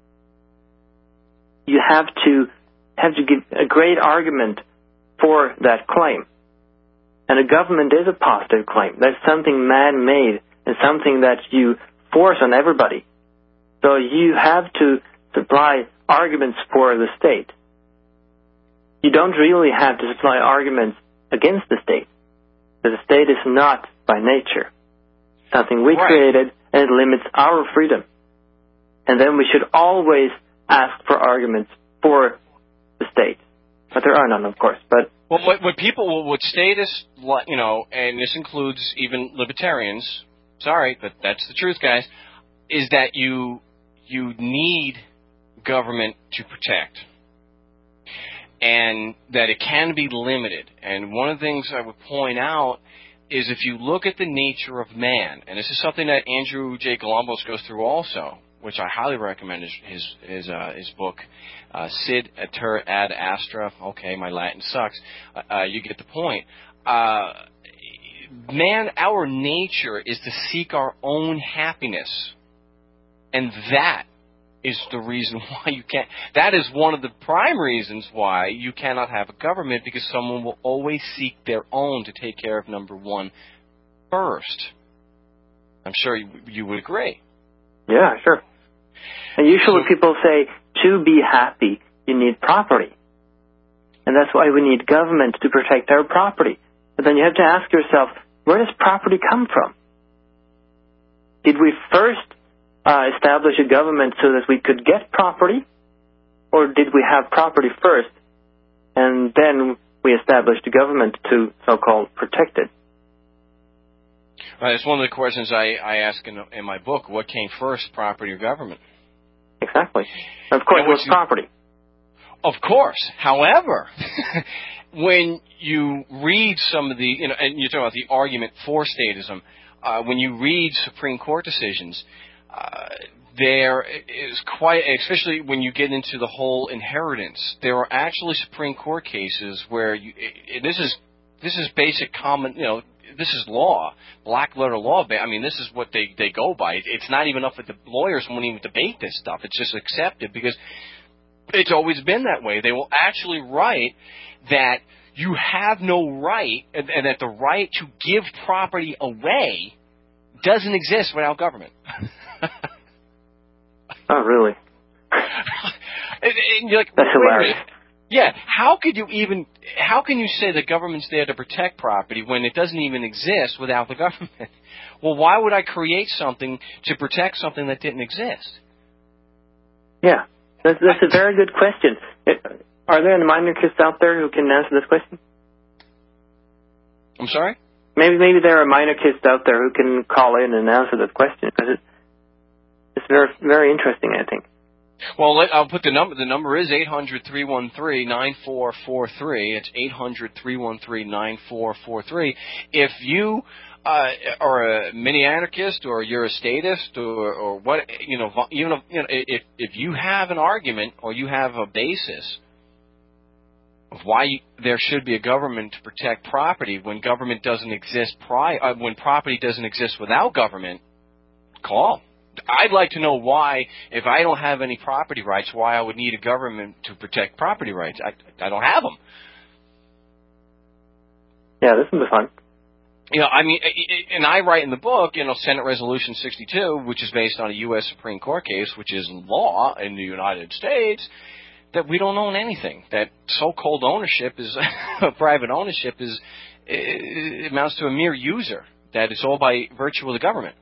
you have to have to give a great argument for that claim. And a government is a positive claim. That's something man-made and something that you force on everybody. So you have to supply arguments for the state. You don't really have to supply arguments against the state. The state is not by nature something we right. created, and it limits our freedom. And then we should always ask for arguments for the state. But there are none, of course. But well, what, what people, what statists, you know, and this includes even libertarians, sorry, but that's the truth, guys, is that you you need government to protect. And that it can be limited. And one of the things I would point out is if you look at the nature of man, and this is something that Andrew J. Columbus goes through also, which I highly recommend his his his, uh, his book, uh, Cid Iter ad Astra. Okay, my Latin sucks. Uh, you get the point. Uh, man, our nature is to seek our own happiness, and that is the reason why you can't. That is one of the prime reasons why you cannot have a government, because someone will always seek their own to take care of number one first. I'm sure you, you would agree. Yeah, sure. And usually so, people say, to be happy, you need property. And that's why we need government to protect our property. But then you have to ask yourself, where does property come from? Did we first uh, establish a government so that we could get property? Or did we have property first, and then we established a government to so-called protect it? Right, it's one of the questions I, I ask in, in my book. What came first, property or government? Exactly. Of course, it was property. Of course. However, when you read some of the, you know, and you're talking about the argument for statism, uh, when you read Supreme Court decisions, uh, there is quite, especially when you get into the whole inheritance, there are actually Supreme Court cases where you, this is this is basic common, you know, this is law, black letter law. I mean, this is what they, they go by. It's not even up that the lawyers won't even debate this stuff. It's just accepted because it's always been that way. They will actually write that you have no right, and, and that the right to give property away doesn't exist without government. Oh, really? and, and you're like, That's wait a hilarious. minute. Yeah, how could you even, how can you say the government's there to protect property when it doesn't even exist without the government? Well, why would I create something to protect something that didn't exist? Yeah, that's, that's a very good question. Are there any minorists out there who can answer this question? I'm sorry? Maybe maybe there are minorists out there who can call in and answer this question, because it, it's very, very interesting, I think. Well, let, I'll put the number. The number is eight hundred, three one three, nine four four three. It's eight hundred, three one three, nine four four three. If you uh, are a mini-anarchist or you're a statist or, or what, you know, even if, you know, if, if you have an argument or you have a basis of why you, there should be a government to protect property when government doesn't exist, pri- uh, when property doesn't exist without government, call. I'd like to know why, if I don't have any property rights, why I would need a government to protect property rights. I, I don't have them. Yeah, this will be fun. You know, I mean, and I write in the book, you know, Senate Resolution sixty-two, which is based on a U S Supreme Court case, which is law in the United States, that we don't own anything. That so-called ownership is, private ownership is, it amounts to a mere user. That it's all by virtue of the government.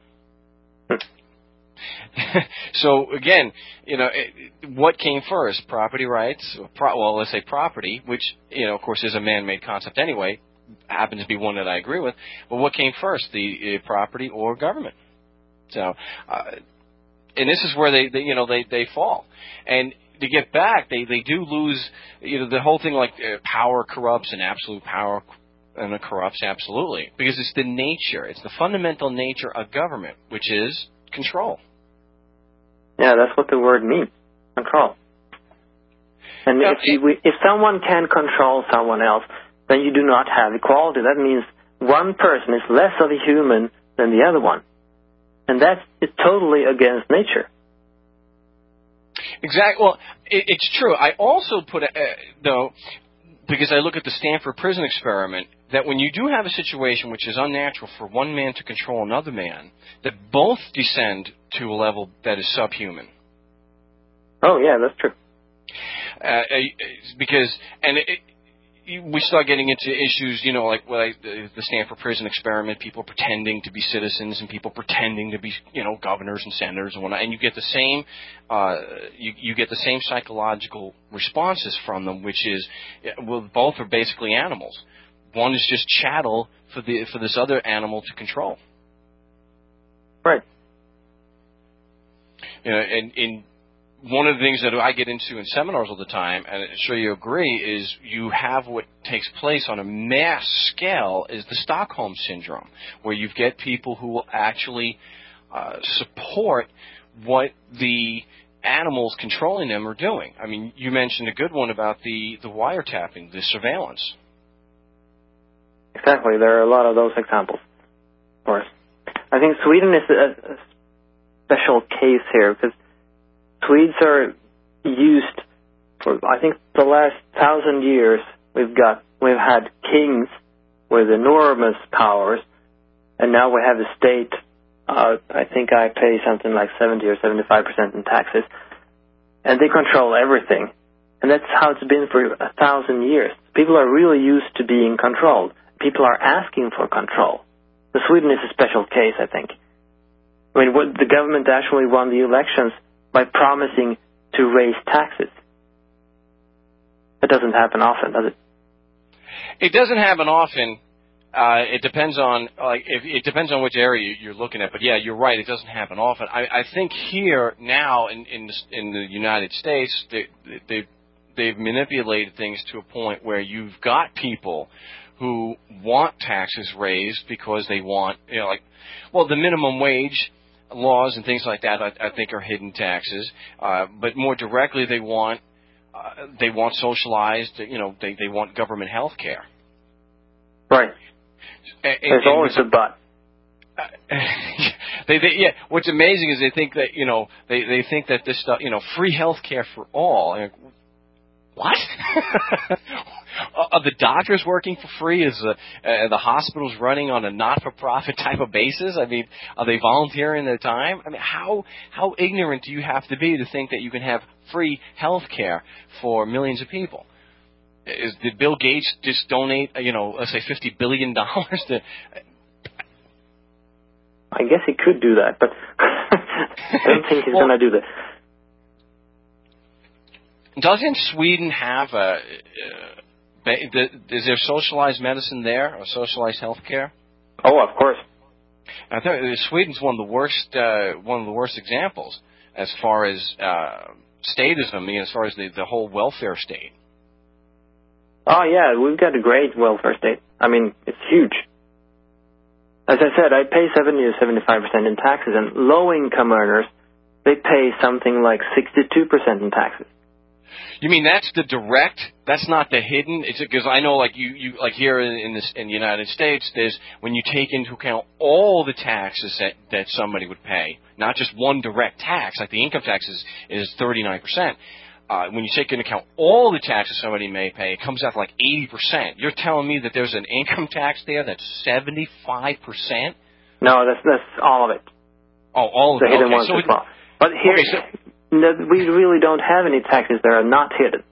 So again, you know, it, what came first? Property rights? Pro, well, let's say property, which, you know, of course, is a man-made concept anyway. Happens to be one that I agree with. But what came first, the uh, property or government? So, uh, and this is where they, they, you know, they they fall. And to get back, they they do lose. You know, the whole thing like uh, power corrupts and absolute power and it corrupts absolutely, because it's the nature, it's the fundamental nature of government, which is control. Yeah, that's what the word means, control. And yeah, if, you, if someone can control someone else, then you do not have equality. That means one person is less of a human than the other one. And that's totally against nature. Exactly. Well, it, it's true. I also put, uh, though, because I look at the Stanford prison experiment, that when you do have a situation which is unnatural for one man to control another man, that both descend to a level that is subhuman. Oh, yeah, that's true. Uh, because, and it, it, we start getting into issues, you know, like, like the, the Stanford prison experiment, people pretending to be citizens and people pretending to be, you know, governors and senators and whatnot, and you get the same, uh, you, you get the same psychological responses from them, which is, well, both are basically animals. One is just chattel for the for this other animal to control. Right. You know, and, and one of the things that I get into in seminars all the time, and I'm sure you agree, is you have what takes place on a mass scale is the Stockholm Syndrome, where you get people who will actually uh, support what the animals controlling them are doing. I mean, you mentioned a good one about the, the wiretapping, the surveillance. Exactly. There are a lot of those examples, of course. I think Sweden is a, a special case here, because Swedes are used for, I think, the last thousand years. We've got, we've had kings with enormous powers, and now we have a state. Uh, I think I pay something like seventy or seventy-five percent in taxes, and they control everything. And that's how it's been for a thousand years. People are really used to being controlled. People are asking for control. So Sweden is a special case, I think. I mean, what, the government actually won the elections by promising to raise taxes. That doesn't happen often, does it? It doesn't happen often. Uh, it depends on like if, it depends on which area you're looking at. But yeah, you're right. It doesn't happen often. I, I think here now in in the, in the United States, they, they they've manipulated things to a point where you've got people who want taxes raised because they want, you know, like, well, the minimum wage laws and things like that, I, I think, are hidden taxes. Uh, but more directly, they want uh, they want socialized, you know, they they want government health care. Right. And, There's and, always a but. Uh, they, they, yeah. What's amazing is they think that, you know, they they think that this stuff, you know, free health care for all. What? Are the doctors working for free? Is the, uh, the hospitals running on a not-for-profit type of basis? I mean, are they volunteering their time? I mean, how how ignorant do you have to be to think that you can have free health care for millions of people? Is, did Bill Gates just donate, you know, let's say fifty billion dollars to... I guess he could do that, but I don't think he's well, going to do that. Doesn't Sweden have a... Uh, is there socialized medicine there, or socialized health care? Oh, of course. I think Sweden's one of the worst, uh, one of the worst examples as far as uh, statism, I mean, as far as the, the whole welfare state. Oh, yeah, we've got a great welfare state. I mean, it's huge. As I said, I pay seventy to seventy-five percent in taxes, and low-income earners, they pay something like sixty-two percent in taxes. You mean that's the direct? That's not the hidden? It's because I know, like you, you, like here in, in this in the United States, there's when you take into account all the taxes that, that somebody would pay, not just one direct tax, like the income tax is is thirty-nine percent. Uh, when you take into account all the taxes somebody may pay, it comes out to like eighty percent. You're telling me that there's an income tax there that's seventy-five percent? No, that's that's all of it. Oh, all of the it. hidden Okay, ones so as well. But here, okay, so, we really don't have any taxes that are not hidden.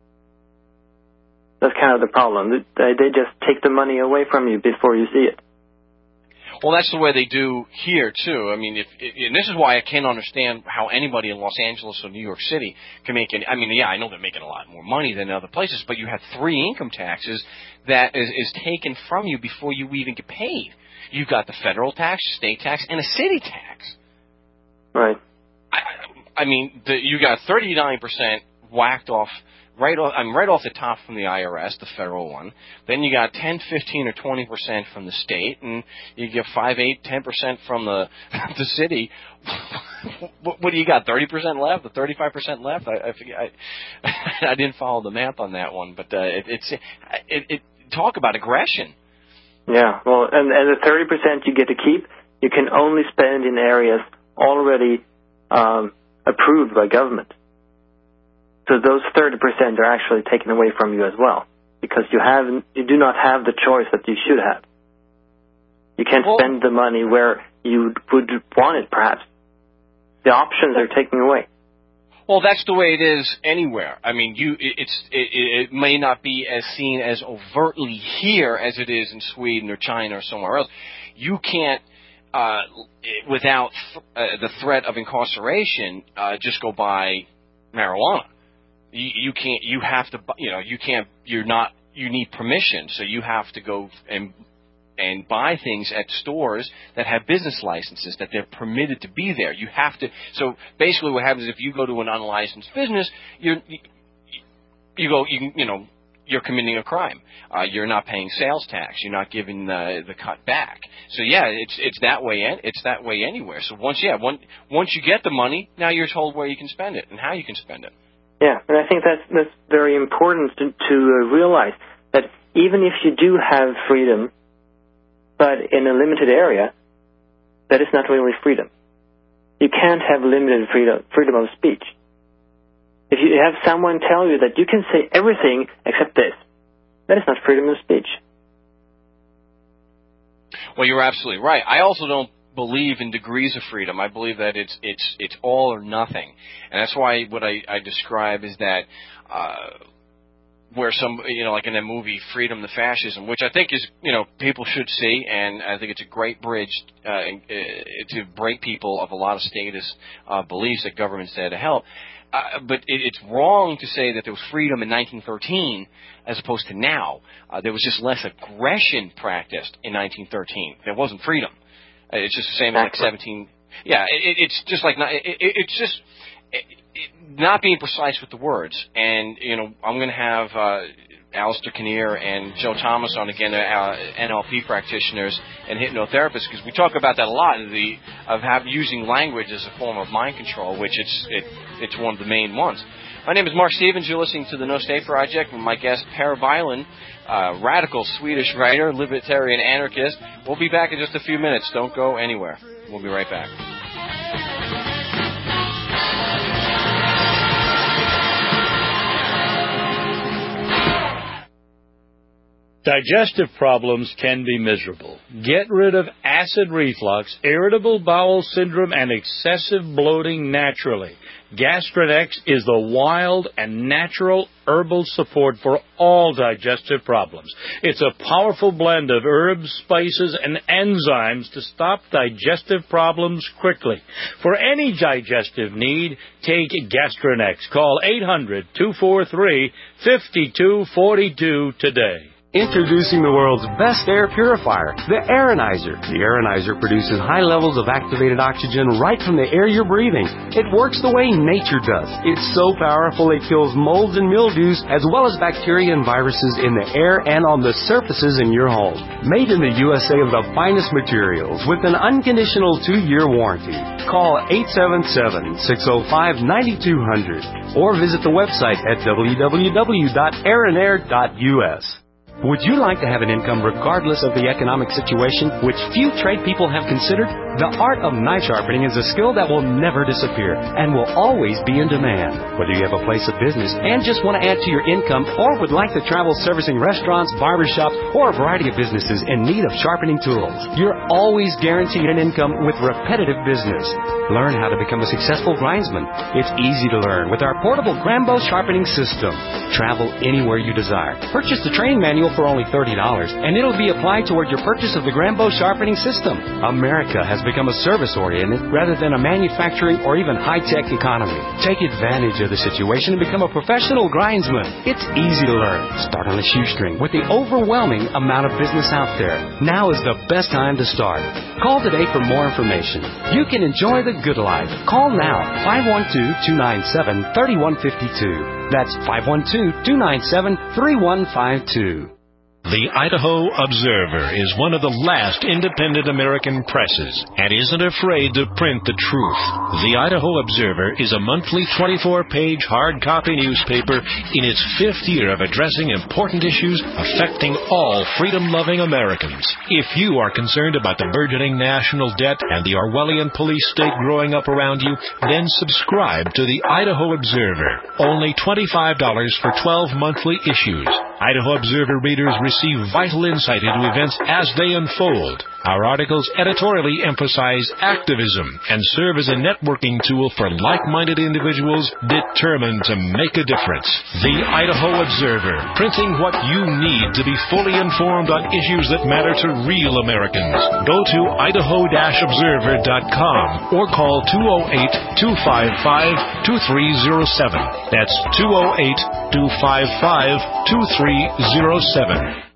That's kind of the problem. They, they just take the money away from you before you see it. Well, that's the way they do here, too. I mean, if, and this is why I can't understand how anybody in Los Angeles or New York City can make any, I mean, yeah, I know they're making a lot more money than other places, but you have three income taxes that is, is taken from you before you even get paid. You've got the federal tax, state tax, and a city tax. Right. I, I mean, the, you got thirty-nine percent whacked off right off, I'm right off the top from the I R S, the federal one. Then you got ten, fifteen, or twenty percent from the state, and you get five, eight, ten percent from the the city. what, what do you got? Thirty percent left? The thirty-five percent left? I I, forget, I I didn't follow the math on that one, but uh, it, it's it, it talk about aggression. Yeah, well, and, and the thirty percent you get to keep, you can only spend in areas already um, approved by government. So those thirty percent are actually taken away from you as well, because you have you do not have the choice that you should have. You can't well, spend the money where you would want it, perhaps. The options are taken away. Well, that's the way it is anywhere. I mean, you it, it's it, it may not be as seen as overtly here as it is in Sweden or China or somewhere else. You can't, uh, without uh, the threat of incarceration, uh, just go buy marijuana. You, you can't. You have to. You know. You can't. You're not. You need permission. So you have to go and and buy things at stores that have business licenses, that they're permitted to be there. You have to. So basically, what happens is if you go to an unlicensed business, you're you, you go. You you know. You're committing a crime. Uh, you're not paying sales tax. You're not giving the the cut back. So yeah, it's it's that way. It's that way anywhere. So once yeah, once once you get the money, now you're told where you can spend it and how you can spend it. Yeah, and I think that's that's very important to, to uh, realize that even if you do have freedom, but in a limited area, that is not really freedom. You can't have limited freedom freedom of speech. If you have someone tell you that you can say everything except this, that is not freedom of speech. Well, you're absolutely right. I also don't believe in degrees of freedom. I believe that it's it's it's all or nothing, and that's why what I, I describe is that uh, where some you know like in that movie Freedom to Fascism, which I think is you know people should see, and I think it's a great bridge uh, uh, to break people of a lot of statist uh, beliefs that government's there to help. Uh, but it, it's wrong to say that there was freedom in nineteen thirteen as opposed to now. Uh, there was just less aggression practiced in nineteen thirteen. There wasn't freedom. Uh, it's just the same as like seventeen. Yeah, it, it's just like not, it, it's just it, it, not being precise with the words. And you know, I'm going to have uh, Alistair Kinnear and Joe Thomas on again, uh, N L P practitioners and hypnotherapists, because we talk about that a lot. The of have, using language as a form of mind control, which it's it, it's one of the main ones. My name is Mark Stevens. You're listening to the No State Project with my guest Per Bylund, uh, radical Swedish writer, libertarian anarchist. We'll be back in just a few minutes. Don't go anywhere. We'll be right back. Digestive problems can be miserable. Get rid of acid reflux, irritable bowel syndrome, and excessive bloating naturally. Gastronex is the wild and natural herbal support for all digestive problems. It's a powerful blend of herbs, spices, and enzymes to stop digestive problems quickly. For any digestive need, take Gastronex. Call eight hundred, two four three, five two four two today. Introducing the world's best air purifier, the Aeronizer. The Aeronizer produces high levels of activated oxygen right from the air you're breathing. It works the way nature does. It's so powerful it kills molds and mildews as well as bacteria and viruses in the air and on the surfaces in your home. Made in the U S A of the finest materials with an unconditional two-year warranty. Call eight seven seven, six oh five, nine two zero zero or visit the website at w w w dot aeronair dot u s. Would you like to have an income regardless of the economic situation, which few trade people have considered? The art of knife sharpening is a skill that will never disappear and will always be in demand. Whether you have a place of business and just want to add to your income or would like to travel servicing restaurants, barbershops, or a variety of businesses in need of sharpening tools, you're always guaranteed an income with repetitive business. Learn how to become a successful grindsman. It's easy to learn with our portable Grambo sharpening system. Travel anywhere you desire. Purchase the training manual for only thirty dollars, and it'll be applied toward your purchase of the Grambo sharpening system. America has become a service-oriented rather than a manufacturing or even high-tech economy. Take advantage of the situation and become a professional grindsman. It's easy to learn. Start on a shoestring with the overwhelming amount of business out there. Now is the best time to start. Call today for more information. You can enjoy the good life. Call now, five one two, two nine seven, three one five two. That's five one two, two nine seven, three one five two. The Idaho Observer is one of the last independent American presses and isn't afraid to print the truth. The Idaho Observer is a monthly twenty-four page hard copy newspaper in its fifth year of addressing important issues affecting all freedom-loving Americans. If you are concerned about the burgeoning national debt and the Orwellian police state growing up around you, then subscribe to the Idaho Observer. Only twenty-five dollars for twelve monthly issues. Idaho Observer readers receive vital insight into events as they unfold. Our articles editorially emphasize activism and serve as a networking tool for like-minded individuals determined to make a difference. The Idaho Observer, printing what you need to be fully informed on issues that matter to real Americans. Go to idaho observer dot com or call two oh eight, two five five, two three oh seven. That's two oh eight, two five five, two three oh seven.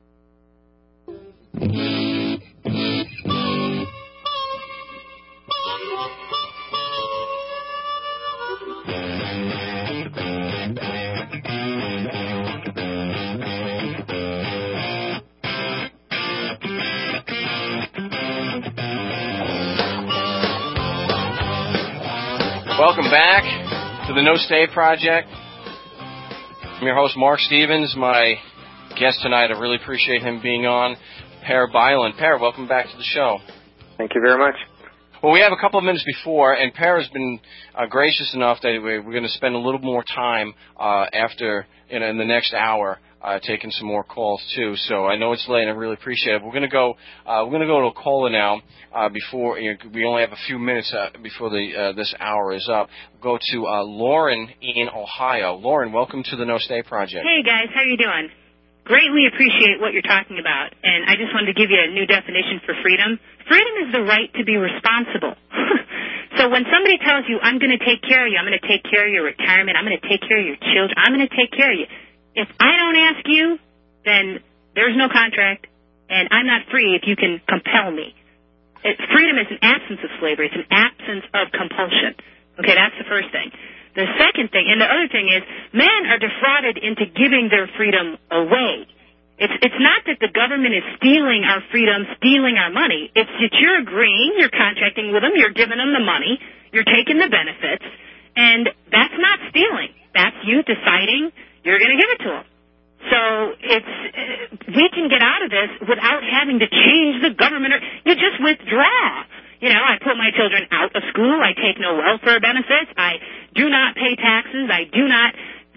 Welcome back to the No Stay Project. I'm your host, Mark Stevens. My guest tonight, I really appreciate him being on, Per Bylund. Per, welcome back to the show. Thank you very much. Well, we have a couple of minutes before, and Per has been uh, gracious enough that we're going to spend a little more time uh, after, you know, in the next hour, uh, taking some more calls too. So I know it's late, and I really appreciate it. We're going to go. Uh, we're going to go to a caller now. Uh, before you know, we only have a few minutes uh, before the uh, this hour is up. We'll go to uh, Lauren in Ohio. Lauren, welcome to the No Stay Project. Hey guys, how are you doing? Greatly appreciate what you're talking about, and I just wanted to give you a new definition for freedom. Freedom is the right to be responsible. So when somebody tells you, I'm going to take care of you, I'm going to take care of your retirement, I'm going to take care of your children, I'm going to take care of you, if I don't ask you, then there's no contract, and I'm not free if you can compel me. It, freedom is an absence of slavery. It's an absence of compulsion. Okay, that's the first thing. The second thing, and the other thing is, men are defrauded into giving their freedom away. It's it's not that the government is stealing our freedom, stealing our money. It's that you're agreeing, you're contracting with them, you're giving them the money, you're taking the benefits, and that's not stealing. That's you deciding you're going to give it to them. So it's we can get out of this without having to change the government. Or, you just withdraw. You know, I put my children out of school. I take no welfare benefits. I do not pay taxes. I do not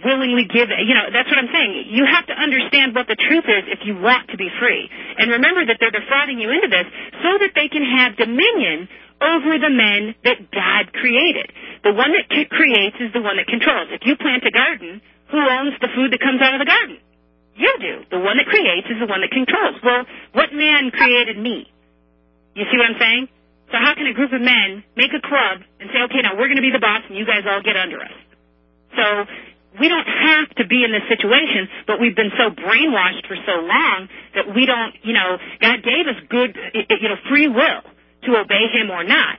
willingly give, you know, that's what I'm saying. You have to understand what the truth is if you want to be free. And remember that they're defrauding you into this so that they can have dominion over the men that God created. The one that creates is the one that controls. If you plant a garden, who owns the food that comes out of the garden? You do. The one that creates is the one that controls. Well, what man created me? You see what I'm saying? So how can a group of men make a club and say, okay, now we're going to be the boss and you guys all get under us? So we don't have to be in this situation, but we've been so brainwashed for so long that we don't, you know, God gave us good, you know, free will to obey him or not.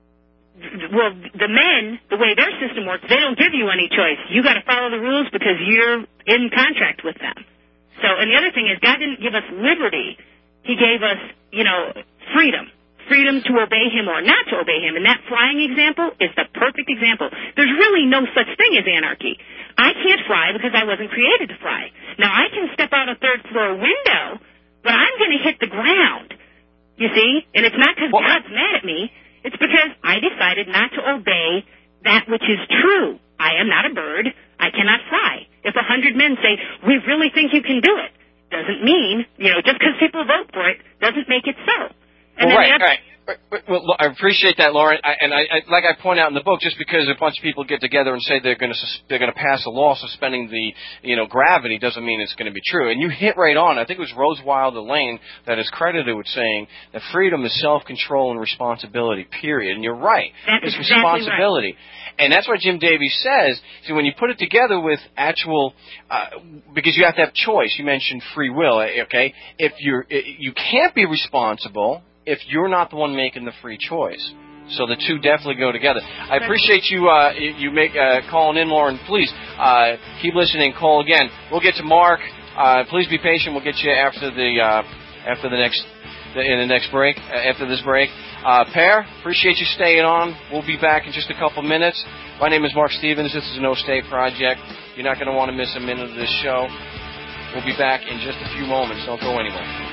Well, the men, the way their system works, they don't give you any choice. You got to follow the rules because you're in contract with them. So, and the other thing is, God didn't give us liberty. He gave us, you know, freedom. Freedom to obey him or not to obey him. And that flying example is the perfect example. There's really no such thing as anarchy. I can't fly because I wasn't created to fly. Now, I can step out a third floor window, but I'm going to hit the ground. You see? And it's not because well, God's mad at me. It's because I decided not to obey that which is true. I am not a bird. I cannot fly. If a hundred men say, we really think you can do it, doesn't mean, you know, just because people vote for it doesn't make it so. And well, then right, the other, right. Well, I appreciate that, Lauren. I, and I, I, like I point out in the book, just because a bunch of people get together and say they're going to they're going to pass a law suspending the you know gravity doesn't mean it's going to be true. And you hit right on. I think it was Rose Wilder Lane that is credited with saying that freedom is self-control and responsibility. Period. And you're right. That's it's exactly responsibility. Right. And that's what Jim Davies says. So when you put it together with actual, uh, because you have to have choice. You mentioned free will. Okay, if you're you can't be responsible if you're not the one making the free choice. So the two definitely go together. I appreciate you uh, you make uh, calling in, Lauren. Please uh, keep listening. Call again. We'll get to Mark. Uh, please be patient. We'll get you after the uh, after the next the, in the next break. Uh, after this break, uh, Per, appreciate you staying on. We'll be back in just a couple minutes. My name is Mark Stevens. This is the No Stay Project. You're not going to want to miss a minute of this show. We'll be back in just a few moments. Don't go anywhere.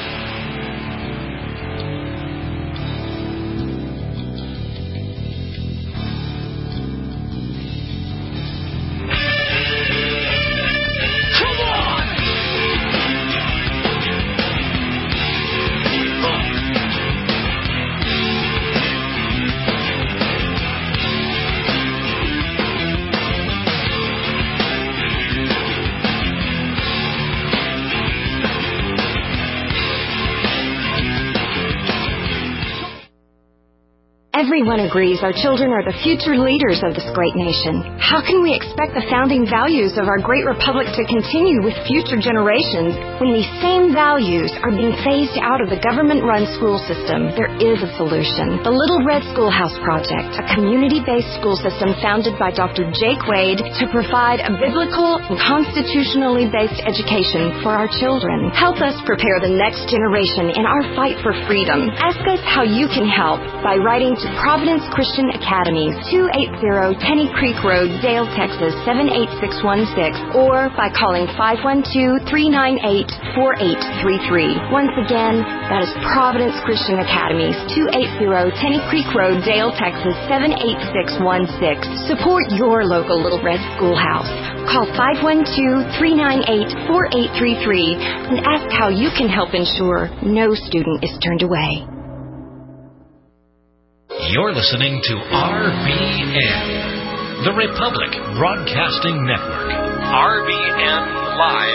Everyone agrees our children are the future leaders of this great nation. How can we expect the founding values of our great republic to continue with future generations when these same values are being phased out of the government-run school system? There is a solution. The Little Red Schoolhouse Project, a community-based school system founded by Doctor Jake Wade to provide a biblical and constitutionally based education for our children. Help us prepare the next generation in our fight for freedom. Ask us how you can help by writing to Providence Christian Academy, two eighty Tenny Creek Road, Dale, Texas, seven eight six one six, or by calling five one two, three nine eight, four eight three three. Once again, that is Providence Christian Academy, two eighty Tenny Creek Road, Dale, Texas, seven eight six one six. Support your local Little Red Schoolhouse. Call five one two, three nine eight, four eight three three and ask how you can help ensure no student is turned away. You're listening to R B N, the Republic Broadcasting Network. R B N Live.